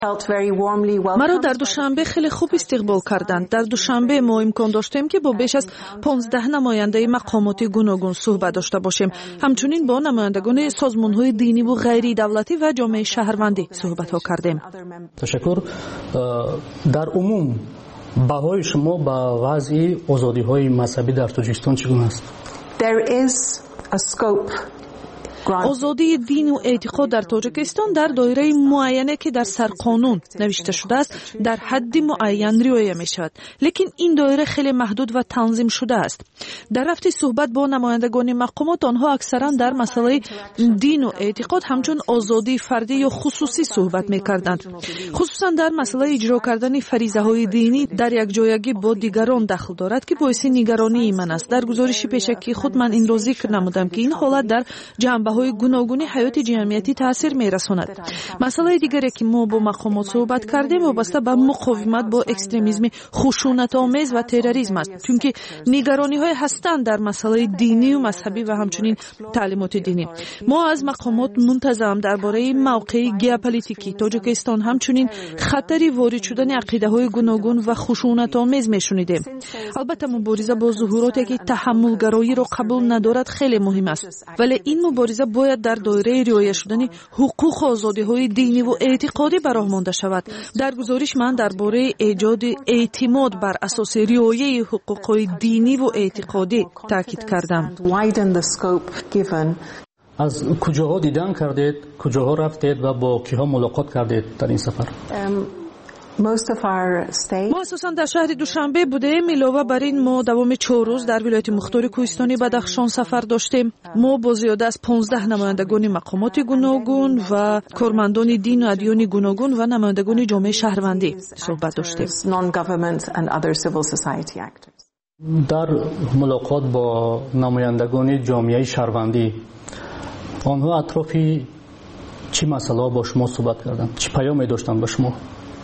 مرا در دوشنبه خیلی خوب استقبال کردند. در دوشنبه ما امکان داشتیم که با بیش از 15 نماینده مقامات گوناگون صحبت داشته باشیم. همچنین با نمایندگان سازمان‌های دینی و غیر دولتی و جامعه شهروندی صحبت‌ها کردیم. تشکر. در عموم بهای شما با وضع آزادی‌های مذهبی در تاجیکستان چگونه است؟ آزادی دین و اعتقاد در تاجیکستان در دایره معینه که در سرقانون نوشته شده است در حد معین رعایت می شود، لیکن این دایره خیلی محدود و تنظیم شده است. در رفت صحبت با نمایندگان مقامات آنها اکثرا در مسئله دین و اعتقاد همچون آزادی فردی یا خصوصی صحبت می کردند، خصوصا در مسئله اجرا کردن فریضه های دینی در یک جایگی با دیگران دخل دارد که باعث نگرانی من است. در گزارش پیشکی خود من این را ذکر نمودم که این حالت در جنبه‌های گوناگون حیات جمعیتی تاثیر می‌رساند. مسئله دیگری که ما با مقامات صحبت کردیم وابسته به مقاومت با اکستریمیسم خشونت‌آمیز و تروریسم است، چون نگرانی‌های هستند در مسئله دینی و مذهبی و همچنین تعلیمات دینی. ما از مقامات منتظم درباره موقع ژئوپلیتیکی تاجیکستان همچنین خطری وارد شدن عقیده‌های گوناگون و خشونت‌آمیز می‌شنیدیم. البته مبارزه با ظهوراتی که تحمل‌گرایی را قبول ندارد خیلی مهم است، ولی این مبارزه باید در دایره رعایت شدن حقوق و آزادی‌های دینی و اعتقادی براه مانده شود. در گزارش من درباره ایجاد اعتماد بر اساس رعایت حقوق‌های دینی و اعتقادی تاکید کردم. از کجاها دیدن کردید، کجاها رفتید و با کیها ملاقات کردید در این سفر؟ ما اساساً در شهر دوشنبه بودیم. علاوه بر این ما دوام 4 روز در ولایت مختار کوهستانی بدخشان سفر داشتیم. ما با زیاده از 15 نمایندگان مقامات گوناگون و کارمندان دین و ادیان گوناگون و نمایندگان جامعه شهروندی صحبت داشتیم. در ملاقات با نمایندگان جامعه شهروندی آنها اطرافی چه مسئله با شما صحبت کردند؟ چه پیامی داشتند با شما؟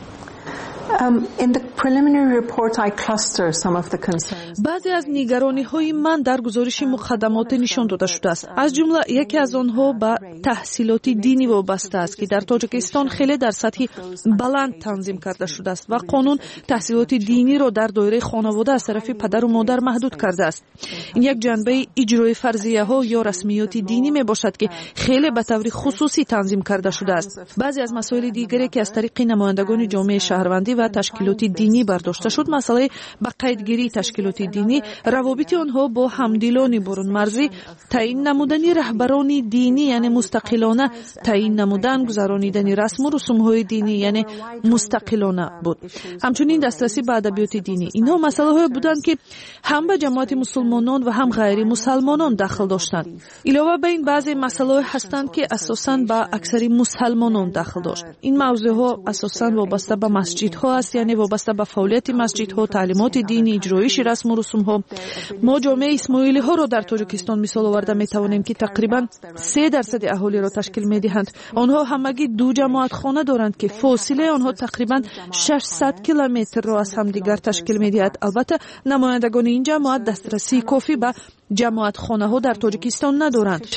بعضی از نگرانی‌های من در گزارش مقدمات نشان داده شده است. از جمله یکی از آنها به تحصیلات دینی وابسته است که در تاجیکستان خیلی در سطح بلند تنظیم کرده شده است و قانون تحصیلات دینی را در دایره خانواده از طرف پدر و مادر محدود کرده است. این یک جنبه اجرای فرضیه‌ها یا رسمیات دینی میباشد که خیلی به طور خصوصی تنظیم کرده شده است. بعضی از مسائل دیگری که از طریق نمایندگان جامعه شهروندی و تشکیلات دینی برداشته شد، مسئله به قیدگیری تشکیلات دینی، روابط آنها با همدلان برون مرزی، تعیین نمودن رهبران دینی یعنی مستقلانه تعیین نمودن، گذرانیدن رسم و رسوم‌های دینی یعنی مستقلانه بود. همچنین دسترسی به ادبیات دینی. اینها مسائلی بودند که هم به جماعت مسلمانان و هم غیر مسلمانان دخل داشتند. علاوه بر این بعضی مسائل هستند که اساساً به اکثر مسلمانان دخل داشت. این موضوعها اساساً وابسته به مسجدها است، یعنی وابسته به فعالیت مسجدها، تعلیمات دینی، اجرایش رسم و رسوم‌ها. ما جامعه اسماعیلی ها را در تاجیکستان مثال آورده می توانیم که تقریباً 3% اهالی را تشکیل می دهند. آنها همگی 2 جماعت خانه دارند که فاصله آنها تقریباً 600 کیلومتر را از همدیگر تشکیل می دهد. البته نمایندگان این جماعت دسترسی کافی به جماعت خانه ها در تاجیکستان ندارند.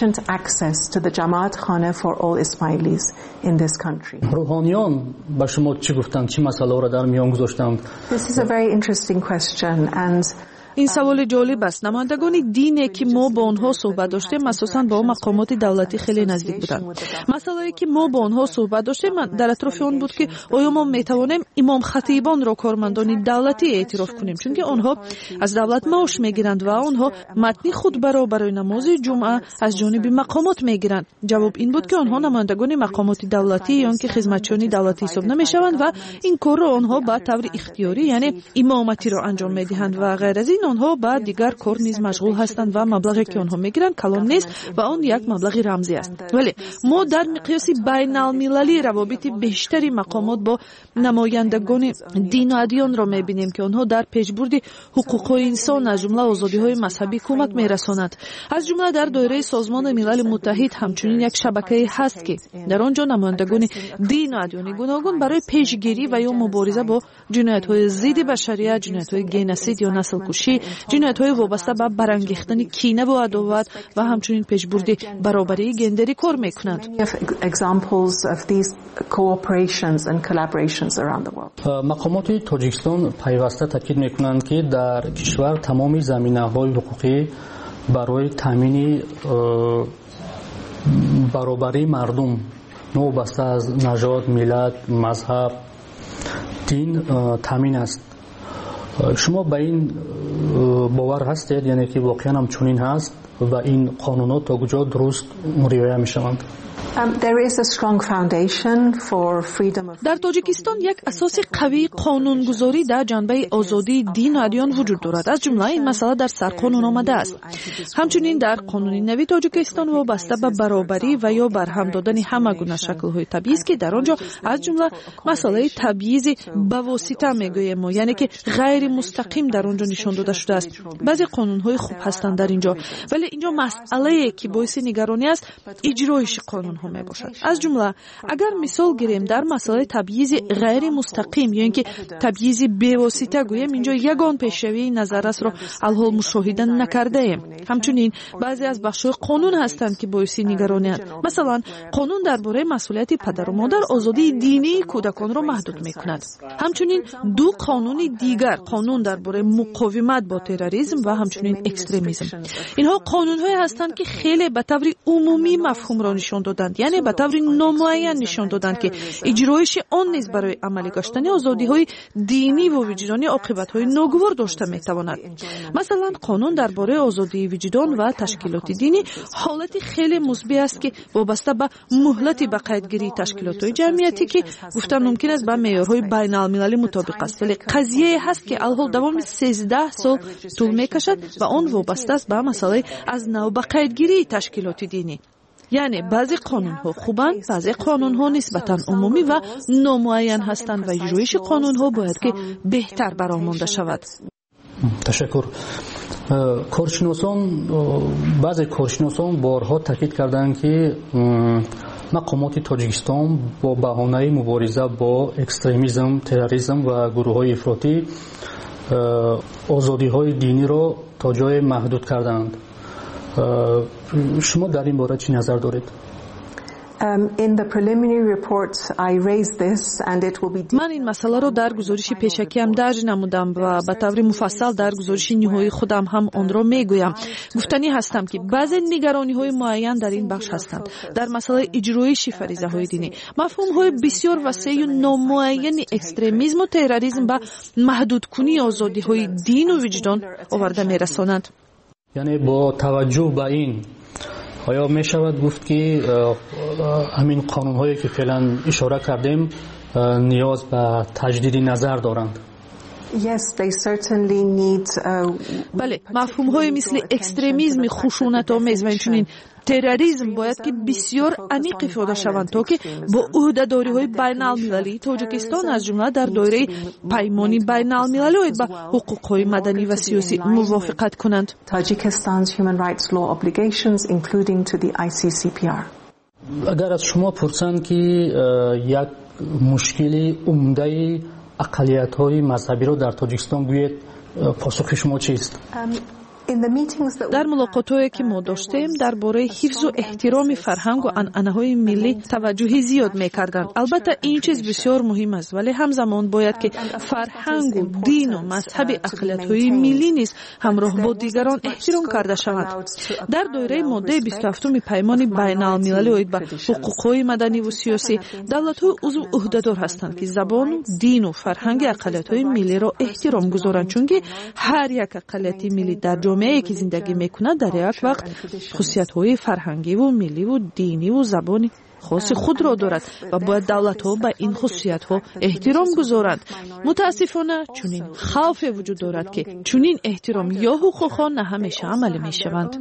روحانیان با شما چی گفتند؟ چی مسائل را در میان گذاشتند؟ این سوال جالب است. نمایندگان دینی که ما با آنها صحبت داشتیم اساساً با مقامات دولتی خیلی نزدیک بودند. مسئله که ما با آنها صحبت داشتیم در اطراف آن بود که آیا ما میتوانیم امام خطیبان را کارمندان دولتی اعتراف کنیم، چون که آنها از دولت معاش میگیرند و آنها متن خطبه را برای نماز جمعه از جانب مقامات میگیرند. جواب این بود که آنها نمایندگان مقامات دولتی یا که خدمتچیان دولتی حساب نمیشوند و این کار را آنها به طور اختیاری یعنی امامتی را انجام میدهند و غیر از این آنها با دیگر کار نیز مشغول هستند و مبلغی که آنها میگیرند کلان نیست و آن یک مبلغ رمزی است. ولی ما در مقیاس بین المللی روابط بیشتری مقامات با نمایندگان دین و ادیان را میبینیم که آنها در پیشبرد حقوق انسان از جمله آزادی‌های مذهبی کمک میرسانند. از جمله در دایره سازمان ملل متحد همچنین یک شبکه هست که در آنجا نمایندگان دین و ادیان گوناگون برای پیشگیری و یا مبارزه با جنایت‌های ضد بشریت، جنایت‌های گنوسید یا نسل کشی کشی، جنایت‌های وابسته به برانگیختن کینه و عداوت و همچنین پیشبرد برابری گندری کار می‌کنند. مقامات تاجیکستان پیوسته تاکید می‌کنند که در کشور تمام زمینه‌های حقوقی برای تامین برابری مردم نوبسته از نژاد، ملت، مذهب، دین تامین است. شما به این باور هستید، یعنی که واقعا هم چنین هست و این قانونات تا کجا درست رعایت می‌شوند؟ در تاجیکستان یک اساس قوی قانونگذاری در جنبه آزادی دین و ادیان وجود دارد. از جمله این مسئله در سرقانون آمده است. همچنین در قانون نوی تاجیکستان وابسته به برابری و یا برهم دادن همه گونه شکل‌های تبعیض که در آنجا از جمله مسئله تبعیض به واسطه میگوییم، یعنی که غیر مستقیم در آنجا نشان داده شده است. بعضی قانون‌های خوب هستند در اینجا، ولی اینجا مسئله که باعث نگرانی است اجرایش قانون ها می باشد. از جمله اگر مثال گیریم در مسئله تبعیض غیر مستقیم یا اینکه تبعیض بی‌واسطه گوییم، اینجا یگان پیشروی نظررس را الحال مشاهده نکرده ایم. همچنین بعضی از بخش‌های قانون هستند که باعث نگرانی است. مثلا قانون درباره مسئولیت پدر و مادر آزادی دینی کودکان را محدود می‌کند. همچنین دو قانون دیگر، قانون درباره مقاومت با تروریسم و همچنین اکستریمیسم. اینها قانون‌هایی هستند که خیلی به طور عمومی مفهوم را نشان دادند، یعنی به طور نامعین نشان دادند که اجرایش آن نیز برای عملی گشتن آزادی‌های دینی و وجدانی عاقبت‌های ناگوار داشته می‌تواند. مثلا قانون درباره آزادی وجدان و تشکیلات دینی حالت خیلی مثبت است که وابسته به مهلت به قیدگیری تشکیلات‌های جمعیتی که گفتن ممکن است با معیارهای بین‌المللی مطابق است، ولی قضیه هست که الحال دوام 13 سال طول می‌کشد و آن وابسته است به مسئله از نو به قیدگیری تشکیلات دینی. یعنی بعضی قانون‌ها خوبند، بعضی قانون‌ها نسبتاً عمومی و نامعین هستند و اجرایش قانون‌ها باید که بهتر برآورده شود. تشکر. بعضی کارشناسان بارها تاکید کردند که مقامات تاجیکستان با بهانه مبارزه با اکستریمیسم، تروریسم و گروه‌های افراطی آزادی‌های دینی را تا جای محدود کردند. شما در این باره چی نظر دارید؟ من این مسئله را در گزارش پیشکی هم درج نمودم و به طور مفصل در گزارش نهایی خودم هم آن را میگویم. گفتنی هستم که بعضی نگرانی‌های معین در این بخش هستند. در مسئله اجرایش فریضه‌های دینی، مفهوم‌های بسیار وسیع و نامعین اکستریمیسم و تروریسم به محدود کنی آزادی‌های دین و وجدان آورده می‌رسانند. یعنی با توجه به این آیا می شود گفت که همین قانون‌هایی که فعلا اشاره کردیم نیاز به تجدید نظر دارند؟ بله، مفهوم‌های مثل اکستریمیسم خشونت‌آمیز و همچنین تروریسم باید که بسیار عمیق افاده شوند تا که با عهده‌داری‌های بین‌المللی تاجیکستان از جمله در دایره پیمانی بین‌المللی باید با حقوق‌های مدنی و سیاسی موافقت کنند. اگر از شما پرسند که یک مشکل عمده اقلیت‌های مذهبی را در تاجیکستان گویید، پاسخ شما چیست؟ در ملاقات‌هایی که ما داشتیم درباره حفظ و احترام فرهنگ و عنعنه‌های ملی توجه زیاد می‌کردند. البته این چیز بسیار مهم است، ولی همزمان باید که فرهنگ و دین و مذهب اقلیت‌های ملی نیز همراه با دیگران احترام کرده شوند. در دایره ماده 27 پیمان بین‌المللی اوید به حقوق‌های مدنی و سیاسی، دولت‌های عضو عهده‌دار هستند که زبان، دین و فرهنگ اقلیت‌های ملی را احترام گذارند، چون که هر یک اقلیت ملی در جامعه که زندگی میکنه در یک وقت خصوصیت‌های فرهنگی و ملی و دینی و زبانی خاص خود را دارد و باید دولت‌ها به این خصوصیت‌ها احترام گذارند. متاسفانه چنین خوف وجود دارد که چنین احترام یا حقوق‌ها نه همیشه عملی می‌شوند.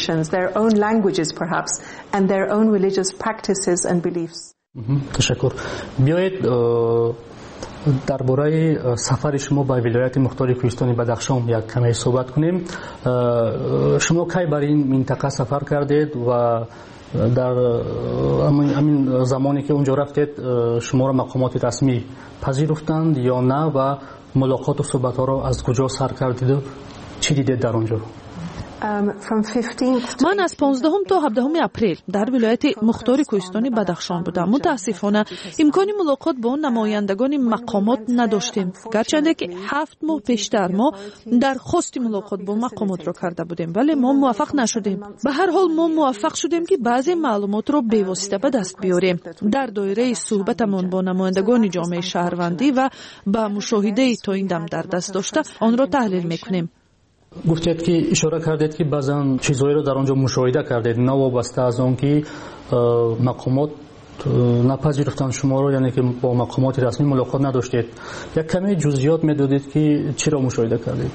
تشکر. بیایید درباره سفر شما به ولایت مختار کوهستان بدخشان یک کمی صحبت کنیم. شما کی بر این منطقه سفر کردید و در همین زمانی که اونجا رفتید شما را مقامات رسمی پذیرفتند یا نه و ملاقات و صحبت ها را از کجا سر کردید؟ چی دیدید در اونجا؟ من از 15 تا 17 اپریل در ولایت مختار کوهستانی بدخشان بودم. متاسفانه امکان ملاقات با نمایندگان مقامات نداشتیم، گرچه که 7 ماه پیشتر ما درخواست ملاقات با مقامات را کرده بودیم، ولی ما موفق نشدیم. به هر حال ما موفق شدیم که بعضی معلومات را به واسطه به دست بیاریم. در دایره صحبتمان با نمایندگان جامعه شهروندی و با مشاهده تا این دم در دست داشته آن را تحلیل میکنیم. گفتید که اشاره کردید که بعضن چیزایی رو در اونجا مشاهده کردید نه وابسته از اون که مقامات نپذیرفتن شما رو، یعنی که با مقامات رسمی ملاقات نداشتید. یک کمی جزئیات میدادید که چی را مشاهده کردید؟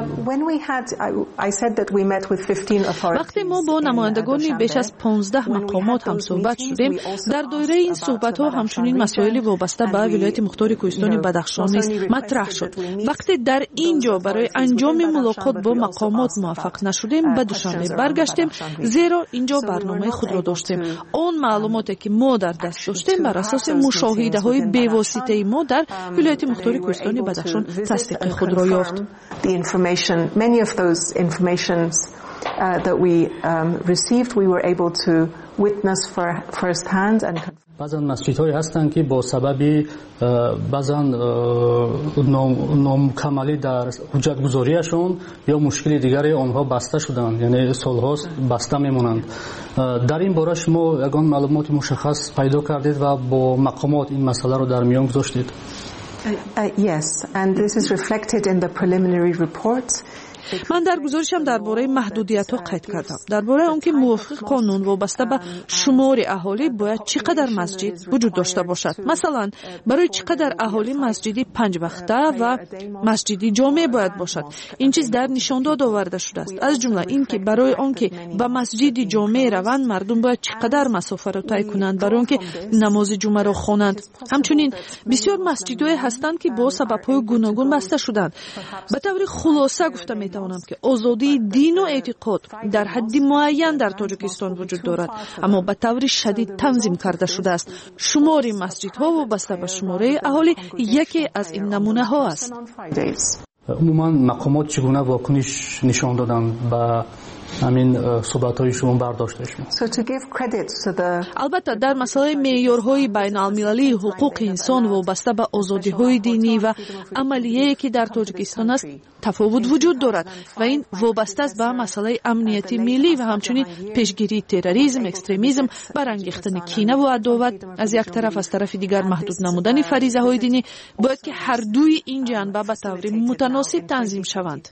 وقتی ما با نمایندگان بیش از 15 مقامات هم صحبت شدیم، در دایره این صحبت ها همچنین مسائل وابسته به ولایت مختار کوهستانی بدخشان نیز مطرح شد. وقتی در اینجا برای انجام ملاقات با مقامات موفق نشدیم، به دوشنبه برگشتیم، زیرا اینجا برنامه خود را داشتیم. اون معلوماتی که ما در دست داشتیم بر اساس مشاهده های بی‌واسطه ما در ولایت مختار کوهستانی بدخشان تصدیق خود را یافت. Many of those informations that we received, we were able to witness first hand and بعضن مسجدهایی هستند که با سبب بعضن نامکمالی در حجت گذاریشون یا مشکل دیگری آنها بسته شدند، یعنی سالهاست بسته میمونند. در این باره شما یگان معلومات مشخص پیدا کردید و با مقامات این مسئله رو در میان گذاشتید؟ Yes, and this is reflected in the preliminary report. من در گزارشم درباره محدودیت‌ها قید کردم. درباره آنکه موافق قانون وابسته به شمار اهالی باید چقدر مسجد وجود داشته باشد. مثلا برای چقدر اهالی مسجدی 5 وقته و مسجدی جامع باید باشد. این چیز در نشانداد آورده شده است. از جمله اینکه برای آنکه به مسجدی جامع روند مردم باید چقدر مسافت را طی کنند برای آنکه نماز جمعه را خوانند. همچنین بسیار مسجدهای هستند که با سبب‌های گوناگون بسته شدند. به طور خلاصه گفتم میتوانم که آزادی دین و اعتقاد در حد معین در تاجیکستان وجود دارد، اما به طور شدید تنظیم کرده شده است. شمار مسجدها وابسته به شماره اهالی یکی از این نمونه ها است. عموما مقامات چگونه واکنش نشان دادن به همین صحبت‌های شما برداشت شما؟ البته در مسئله معیارهای بین المللی حقوق انسان وابسته به آزادی‌های دینی و عملیه که در تاجیکستان است تفاوت وجود دارد و این وابسته است به مسئله امنیتی ملی و همچنین پیشگیری تروریسم، اکستریمیسم، برانگیختن کینه و عداوت از یک طرف، از طرف دیگر محدود نمودن فریضه‌های دینی باید که هر دوی این جنبه به طور متناسب تنظیم شوند.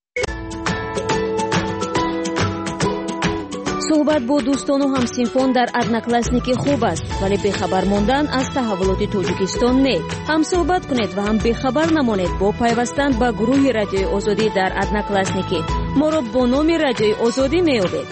صحبت با دوستان و همسینفان در ادناکلاسنیکی خوب است، ولی بخبر ماندن از تحولات تاجیکستان نه. هم صحبت کنید و هم بخبر نمانید با پیوستن به گروه رادیوی آزادی در ادناکلاسنیکی. ما را با نام رادیوی آزادی میابید.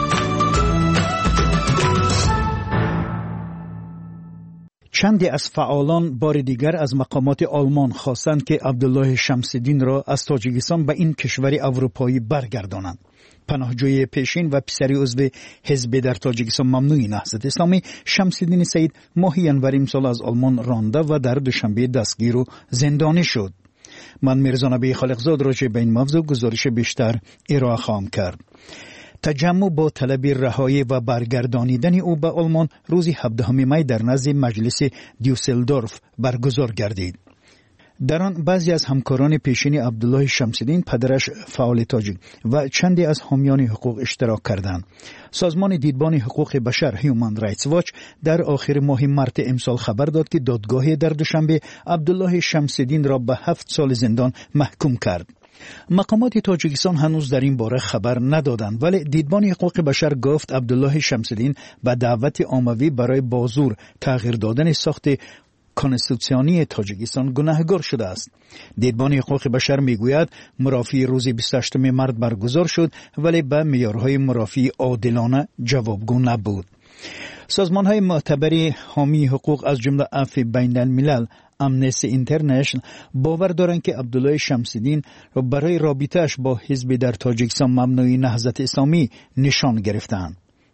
چندی از فعالان بار دیگر از مقامات آلمان خواستند که عبدالله شمس‌الدین را از تاجیکستان به این کشور اروپایی برگردانند. پناهجوی پیشین و پسری عضو حزب در تاجیکستان ممنوعی نهضت اسلامی شمس‌الدین سعید ماه ینور امسال از آلمان رانده و در دوشنبه دستگیر و زندانی شد. من میرزا نبی خالقزاد راجع به این موضوع گزارش بیشتر ارائه خواهم کرد. تجمع با طلب رهایی و برگردانیدن او به آلمان روز 17 می در نزد مجلس دیوسلدورف برگزار گردید. در آن بعضی از همکاران پیشین عبدالله شمس‌الدین پدرش فعال تاجیک و چندی از حامیان حقوق اشتراک کردند. سازمان دیدبان حقوق بشر هیومن رایتس واچ در آخر ماه مارس امسال خبر داد که دادگاه در دوشنبه عبدالله شمس‌الدین را به 7 سال زندان محکوم کرد. مقامات تاجیکستان هنوز در این باره خبر ندادند، ولی دیدبان حقوق بشر گفت عبدالله شمس‌الدین به دعوت عمومی برای بازور تغییر دادن ساخت کنستیتوسیونی تاجیکستان گناهکار شده است. دیدبان حقوق بشر میگوید مرافعه روز 28 مارس برگزار شد ولی به معیارهای مرافعه عادلانه جوابگو نبود. سازمان‌های معتبر حامی حقوق از جمله عفو بین الملل، امنستی اینترنشنال باور دارند که عبدالله شمس‌الدین را برای رابطه‌اش با حزب در تاجیکستان ممنوعی نهضت اسلامی نشان گرفتند.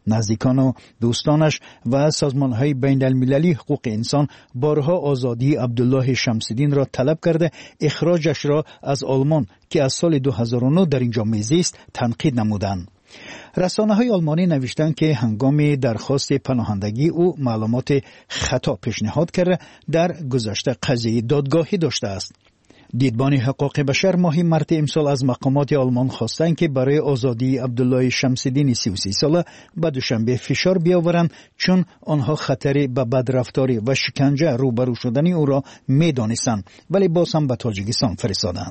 نزدیکان و دوستانش و سازمان‌های بین‌المللی حقوق انسان بارها آزادی عبدالله شمس‌الدین را طلب کرده اخراجش را از آلمان که از سال 2009 در اینجا میزیست تنقید نمودند. رسانه‌های آلمانی نوشتند که هنگام درخواست پناهندگی او معلومات خطا پیشنهاد کرده در گذشته قضیه دادگاهی داشته است. دیدبان حقوق بشر ماه مارس امسال از مقامات آلمان خواستند که برای آزادی عبدالله شمس‌الدین 33 ساله به دوشنبه فشار بیاورند چون آنها خطر به بدرفتاری و شکنجه روبرو شدن او را می‌دانستند ولی باز هم به تاجیکستان فرستادند.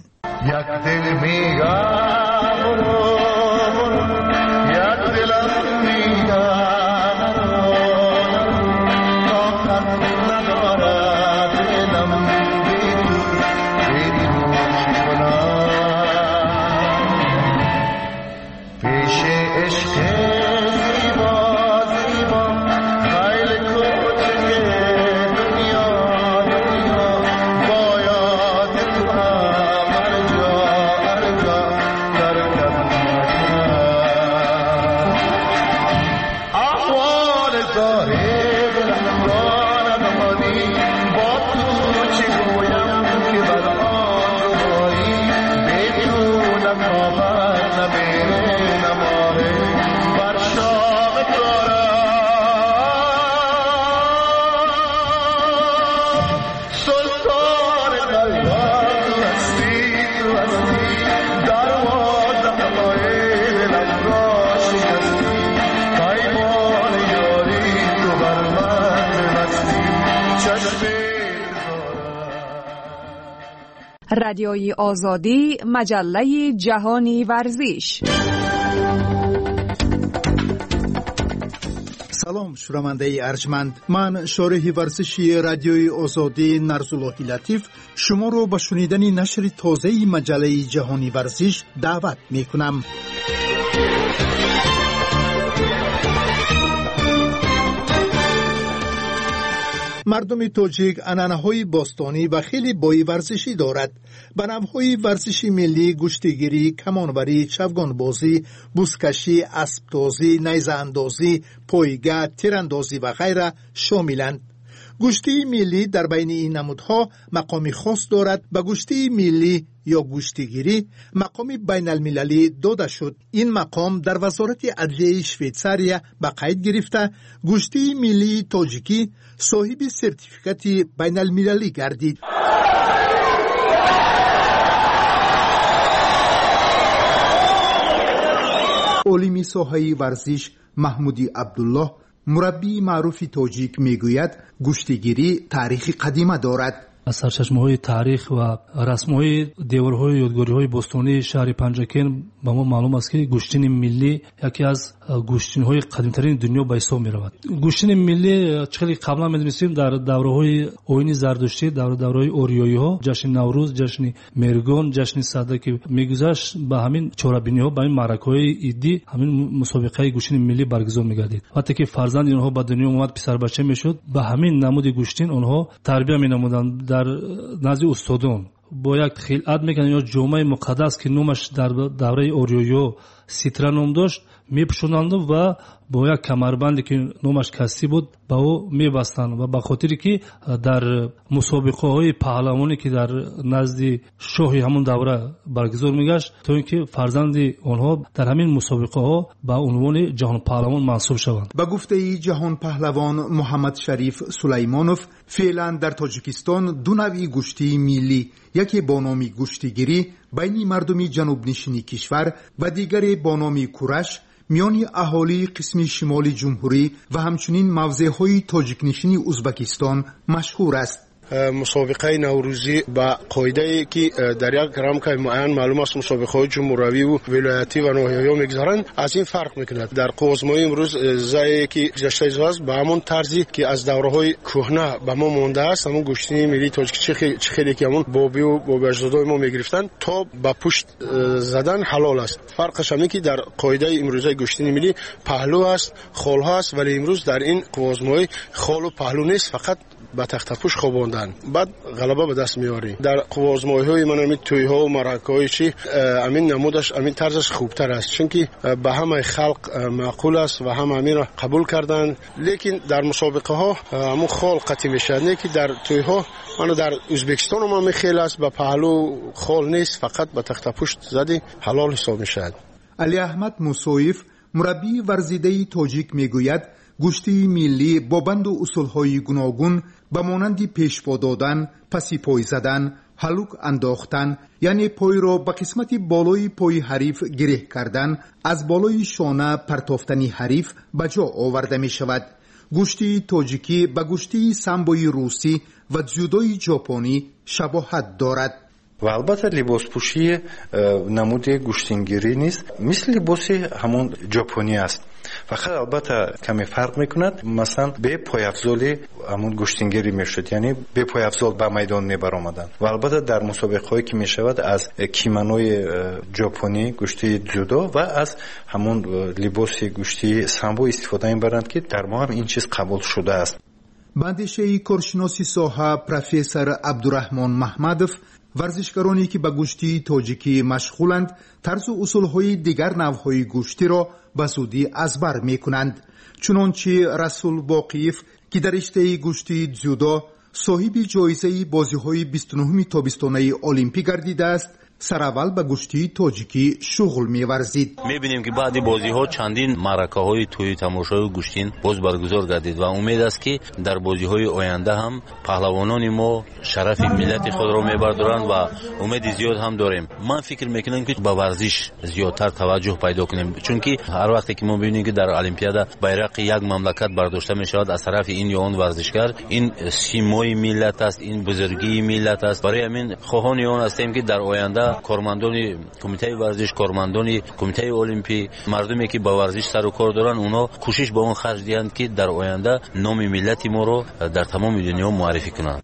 رادیوی آزادی، مجله جهانی ورزش. سلام شنونده ارجمند، من شارح ورزشی رادیوی آزادی نرزالله لطیف شما رو به شنیدن نشر تازه مجله جهانی ورزش دعوت می کنم. مردم تاجیک عنعنه‌های باستانی و خیلی بای ورزشی دارد. به نوع‌های ورزشی ملی گشتیگیری، کمانوری، چوگانبازی، بزکشی، اسب‌تازی، نیزه اندازی، پایگاه، تیراندازی و غیره شاملند. گشتی ملی در بین این نمودها مقامی خاص دارد. به گشتی ملی یا گشتیگیری مقامی بین المللی داده شد. این مقام در وزارت عدلیه شویتزاریا به قید گرفته گشتی ملی تاجیکی صاحب سرتیفیکات بین المللی گردید. عالم ساحه ورزش محمودی عبدالله مربی معروف تاجیک میگوید گشتیگیری تاریخی قدیمه دارد. از سرچشمه‌های تاریخ و رسم‌های دیوارهای یادگاری‌های باستانی شهر پنجکن به ما معلوم است که گشتین ملی یکی از گشتین‌های قدیمی‌ترین دنیا به حساب می‌رود. گشتین ملی چقدر قبلا می‌دونستیم در دوره‌های آیین زردشتی، دوره‌های اوریایی‌ها، جشن نوروز، جشن مرگان، جشن صدر که می‌گذشت به همین چهاربینی‌ها، به این معرکه‌های عیدی همین مسابقه گشتین ملی برگزار می‌گردید. وقتی که فرزند اینها به دنیا اومد پسر بچه می‌شد، به همین نمود گشتین آنها تربیت می‌نمودند در نزد استادان. با یک خلعت میکنن یا جامعه مقدس که نامش در دوره اوریایو سیترا نام داشت میپوشونند و با یک کمربندی که نامش کسی بود با او میبستند و به خاطری که در مسابقه های پهلوانی که در نزد شاه همون دوره برگزار میگشت تا اینکه فرزند آنها در همین مسابقه ها به عنوان جهان پهلوان منصوب شوند. به گفته جهان پهلوان محمد شریف سلیمانوف فعلا در تاجیکستان دو نوع گشتی ملی، یکی با نام گشتیگیری بین مردم جنوب نشینی کشور و دیگری با نام کورش میان اهالی قسم شمال جمهوری و همچنین موضع‌های تاجیک نشینی ازبکستان مشهور است. مسابقه نوروزی با قاعده که در یک رمز معین معلوم است مسابقه جمهوری و ولایتی و ناحیه‌ای میگذارند از این فرق میکند. در قوزمای امروز زایی که گذشته است به همون طرزی که از دوره‌های کهنه به ما مونده است، همون گشتین ملی تاجیک خیلی که همون بابی و بابی اجدادای ما میگرفتن تا با پشت زدن حلال است. فرقش همین که در قاعده امروزه گشتین ملی پهلو است، خالها است، ولی امروز در این قوزمای خال و پهلو نیست، فقط به تخت پوش خواباندن، بعد غلبه به دست میاری. در قوازمایه‌های من همین توی‌ها و مرکه‌های چی همین نمودش همین طرزش خوبتر است، چون که به همه خلق معقول است و هم همین را قبول کردن. لیکن در مسابقه ها همون خال قطعی میشه، نه که در توی‌ها من در ازبکستان هم میخیل است به پهلو خال نیست، فقط به تخت پوش زدی حلال حساب میشه. علی احمد موسویف مربی ورزیده تاجیک میگوید گوشتی ملی با بند و اصولهای گوناگون به مانند پیشوا دادن، پسی پای زدن، هلوک انداختن، یعنی پای را به قسمت بالای پای حریف گره کردن، از بالای شانه پرتافتنی حریف به جا آورده می شود. گوشتی تاجیکی به گوشتی سامبوی روسی و جودوی ژاپنی شباهت دارد. و البته لباس پوشی نمود گوشتینگیری نیست، مثل لباس همون ژاپنی است، فقط البته کمی فرق میکند. مثلا به پایافزال همون گوشتینگیری میشد، یعنی به پایافزال به میدان میبرآمدند و البته در مسابقه هایی که میشود از کیمانوی ژاپنی گوشتی جودو و از همون لباس گوشتی سامبو استفاده میبرند که در ما هم این چیز قبول شده است. بندشه کارشناسی ساحه پروفسور عبدالرحمن محمدов ورزشکارانی که به گوشتی تاجیکی مشغولند طرز و اصولهای دیگر نوعهای گوشتی را به زودی ازبر میکنند. چنانچه رسول باقیف که در رشته گوشتی جودو صاحب جایزه بازی‌های 29 تابستانه المپیک گردیده است، سراول به گوشتی تاجیکی شغل می‌ورزید. می‌بینیم که بعد بازی‌ها چندین معرکه‌های توی تماشای گوشتین باز برگزار گردید و امید است که در بازی‌های آینده هم پهلوانان ما شرف ملت خود را می‌بردارند و امید زیاد هم داریم. من فکر می‌کنم که به ورزش زیادتر توجه پیدا کنیم، چون که هر وقتی که ما ببینیم که در المپیاد بیرق یک مملکت برداشته می‌شود از طرف این یا آن ورزشکار، این سیمای ملت است، این بزرگی ملت است. برای همین خواهان آن هستیم که در آینده کارمندان کمیته ورزش، کارمندان کمیته المپیک، مردمی که با ورزش سر و کار دارن، اونا کوشش به اون خرج دهند که در آینده نام ملت ما رو در تمام دنیا معرفی کنند.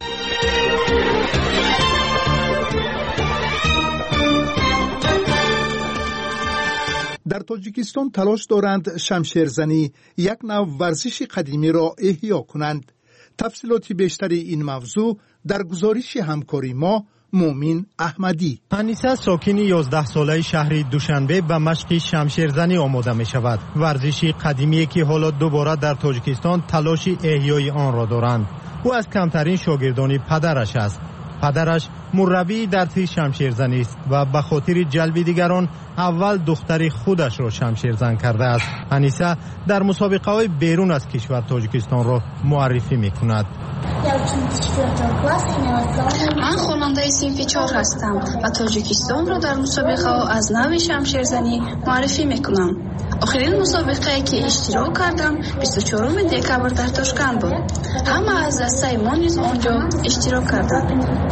در تاجیکستان تلاش دارند شمشیرزنی یک نوع ورزش قدیمی را احیا کنند. تفصیلات بیشتری این موضوع در گزارش همکاری ما مومین احمدی. انیسه ساکن 11 ساله شهر دوشنبه به مشق شمشیرزنی آماده می شود. ورزشی قدیمی که حالا دوباره در تاجیکستان تلاش احیای آن را دارند. او از کمترین شاگردان پدرش است. پدرش مربی در تیر شمشیرزنی است و به خاطر جلب دیگران اول دختر خودش را شمشیرزن کرده است. انیسه در مسابقه های بیرون از کشور تاجیکستان را معرفی می کند. من خواننده صنف 4 هستم و تاجیکستان را در مسابقه ها از نوع شمشیرزنی معرفی می کنم. آخرین مسابقه که اشتراک کردم 24 دکبر در تاشکند بود. همه از دسته ما نیز آنجا اشتراک کردند.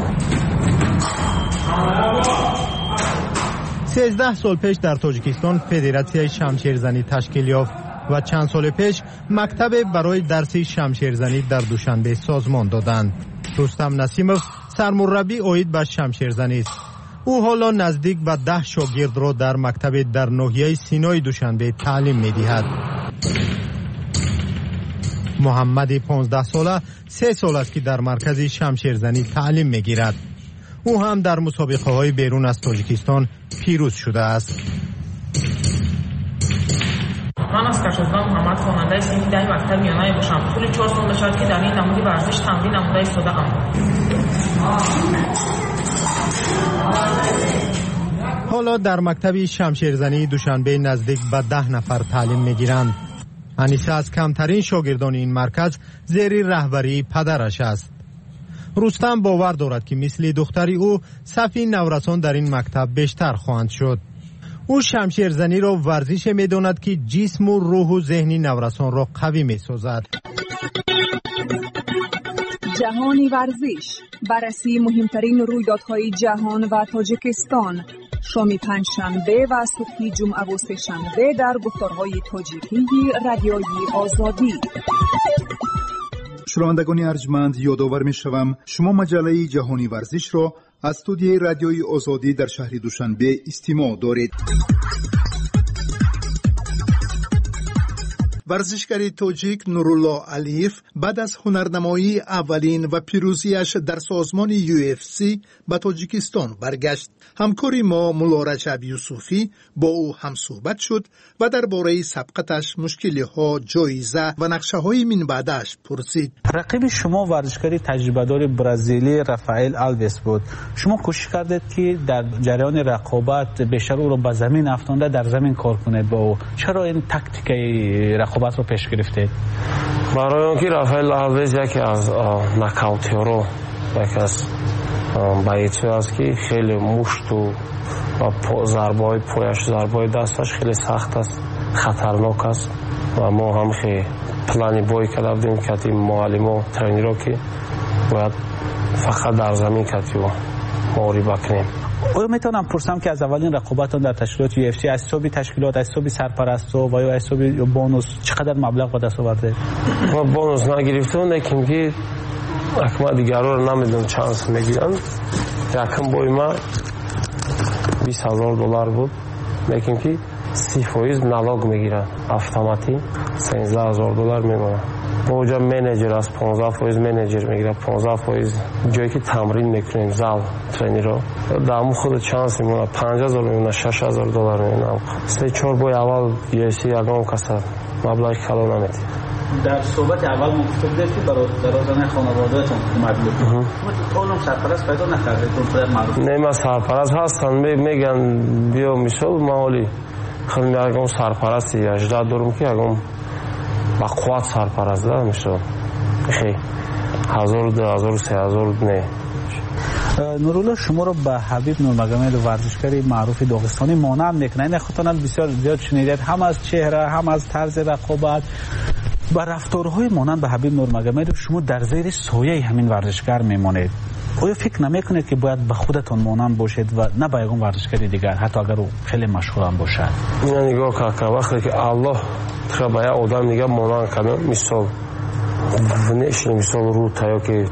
13 سال پیش در تاجیکستان فدراسیون شمشیرزنی تشکیل یافت و چند سال پیش مکتب برای درس شمشیرزنی در دوشنبه سازمان دادند. رستم نسیموف سرمربی عاید به شمشیرزنی است. او حالا نزدیک به 10 شاگرد را در مکتب در ناحیه سینای دوشنبه تعلیم می‌دهد. محمد 15 ساله 3 سال است که در مرکز شمشیرزنی تعلیم می‌گیرد. او هم در مسابقه‌های بیرون از تاجیکستان پیروز شده است. من از کشورستان محمد خواننده صنف 10 مکتب میانه باشم. طول 4 سال نشد که در این نمود ورزش تمرین نموده ایستاده‌ام. حالا در مکتب شمشیرزنی دوشنبه نزدیک به 10 نفر تعلیم می‌گیرند. انیسه از کمترین شاگردان این مرکز زیر رهبری پدرش است. رستم باور دارد که مثل دختری او صف نورسان در این مکتب بیشتر خواهند شد. او شمشیرزنی را ورزش می‌داند که جسم و روح و ذهن نورسان را قوی می‌سازد. جهانی ورزش، بررسی مهمترین رویدادهای جهان و تاجیکستان، شام پنجشنبه و صبح جمعه و سه‌شنبه در گفتارهای تاجیکی رادیوی آزادی. شنوندگان ارجمند، یادآور می‌شوم شما مجله جهانی ورزش را از استودیوی رادیوی آزادی در شهر دوشنبه استماع دارید. ورزشکار تاجیک نورالله علیف بعد از هنرنمایی اولین و پیروزیش در سازمان UFC به تاجیکستان برگشت. همکاری ما مولا رجب یوسفی با او هم صحبت شد و درباره سبقتش، مشکل‌ها، جایزه و نقشه‌های من بعدش پرسید. رقیب شما ورزشکار تجربه‌دار برزیلی رافائل آلوس بود. شما کوشش کردید که در جریان رقابت بیشتر او را به زمین افکنده، در زمین کار کنید با او. چرا این تاکتیک رقابت رو پیش گرفتید؟ برای اینکه رافائل آلوس یکی از ناکاوتی‌ها، یکی از بایچی است که خیلی مشت و ضربه‌های پایش، ضربه‌های دستش خیلی سخت است، خطرناک است و ما هم خیلی پلانی بای کردیم که معلم و ترینرها که باید فقط در زمین کتی و ماری بکنیم. آیا میتونم پرسم که از اولین رقابتان در تشکیلات UFC از حساب تشکیلات، از حساب سرپرستو و یا از حساب بونوس چقدر مبلغ به دست آورده؟ ما بونوس نگرفتیم، لیکن که اکما دیگرها رو نمیدونم چانس میگیرن. یکم بای ما $20,000 بود، لیکن که 30% نالوگ میگیرن اتوماتیک، $13,000 میمونه. اونجا منیجر است، 15% منیجر میگیره، 15% جایی که تمرین میکنیم زال ترینرها دامو خود چانس میمونه، $5,000 میمونه، $6,000 میمونه. 3-4 بای اول UFC یگان کسا مبلغ کلو نمیده. در صحبت اول مفترض که برای درازانه خانواده‌تون اومد بود. شما طولم سرپرست پیدا نکردید؟ پدر معروف نه، ما سرپرست هستن میگن بیا مثال مالی خیلی میگم سرپرستی 18 دورم که اگم با قوت سرپرست ده میشه خیلی 1,000 2,000 3,000 نه. نورالله شما رو به حبیب نورمگامد ورزشکار معروف داغستانی مانند میکنه. این خودتان بسیار زیاد شنیدید، هم از چهره هم از طرز رقابت با رفتارهای مانند به حبیب نورمگامد شما در زیر سایه همین ورزشکار میمانید. آیا فکر نمیکنید که باید به خودتان مانند باشید و نه به یگان ورزشکار دیگر حتی اگر او خیلی مشهور هم باشد؟ من نگاه که وقتی که الله ترا به یک آدم نگاه مانند کنه، مثال ونشین، مثال رو تا که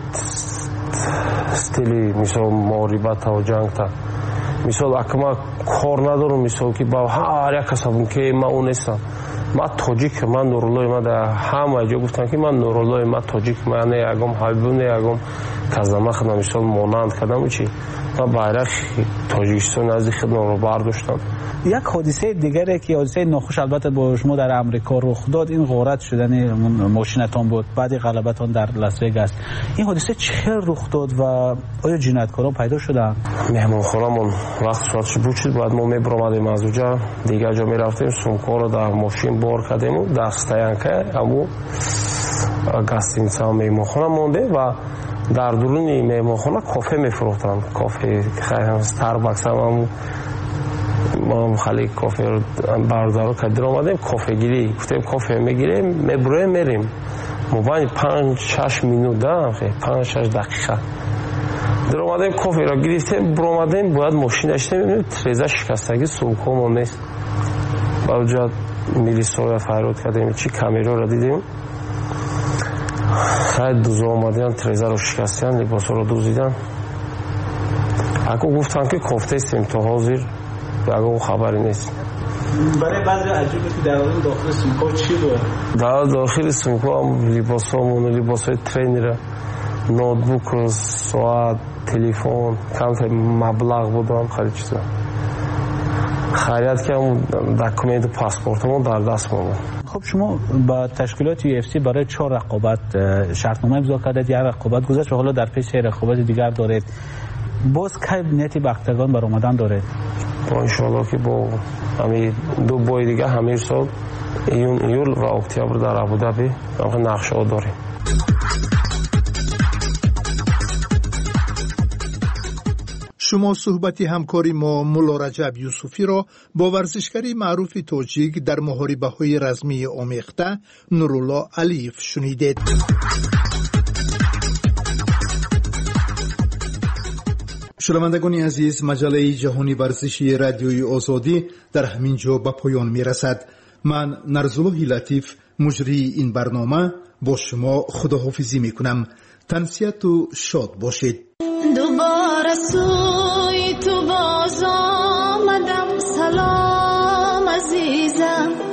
استیلی، مثال معربت و جنگ تا، مثال اکما کار ندارم، مثال که با هر یک کسبم که من اون نیستم. ما تاجیک، من نورالله، ما در همه جا گفتن که من نورالله، ما تاجیک، من یگم حبیب یگم کازما خدمت مثال مانند کردم چی ما bayrak تاجیکستان از خدمت رو برداشتم. یک حادثه دیگری که حادثه ناخوش البته با شما در امریکا رخ داد، این غارت شدن ماشینتان بود بعد غلبتان در لاس وگاس. این حادثه چه رخ داد و آیا جنایتکاران پیدا شدند؟ مهمانخانه‌مون وقت شاتش بود، بعد ما میبرامدیم از اونجا دیگه جا میرفتیم، سومکا رو در ماشین بار کردیم و دستاینکه امو گاستینیца مهمانخانه مونده و در درون مهمانخانه کافه میفروختن. کافه خیلی استارباکس هم ما خالی کافه رو بردار کردیم، اومدیم کافه گیری، گفتیم کافه میگیریم میبریم میریم. موبایل 5-6 minut دارم، 5-6 دقیقه در اومدیم کافه را گرفتیم، برآمدیم باید ماشین داشتیم، تریزه شکستگی سومکامون نیست. باید میلیسا فرود کردیم، چی کامیرا را دیدیم، خیلی دوزا آمدن، تریزه رو شکستن، لباس رو دوزیدن. اگه گفتن که کافته استیم تا حاضر، اگه او خبری نیست. برای بعضی عجیبه که در داخل سومکا چی بود؟ در داخل سومکا هم لباس همون، لباس های ترینر، نوتبوک، ساعت، تلفن، کم مبلغ بود هم خیلی چیزا. خیلیت که هم دکومنت پاسپورتمون در دست بود. خب شما با تشکیلات UFC برای 4 رقابت شرطنامه امضا کردید، یک رقابت گذشت و حالا در پیش رقابت دیگر دارید. باز کی نیتی به اکتاگون بر اومدن دارید؟ ان شاء الله که با همین 2 بای دیگه همین سال ایول و اکتبر در ابوظبی نقشه ها داریم. شما صحبتی همکاری ما مولا رجب یوسفی را با ورزشکاری معروف تاجیک در محاربه‌های رزمی آمیخته نورالله علیف شنیدید. شنوندگان عزیز، مجله جهانی ورزشی رادیوی آزادی در همین جا به پایان میرسد. من نرزالله لطیف مجری این برنامه با شما خداحافظی میکنم. تنسیت و شاد باشید. دوباره سوی تو باز آمدم، سلام عزیزم.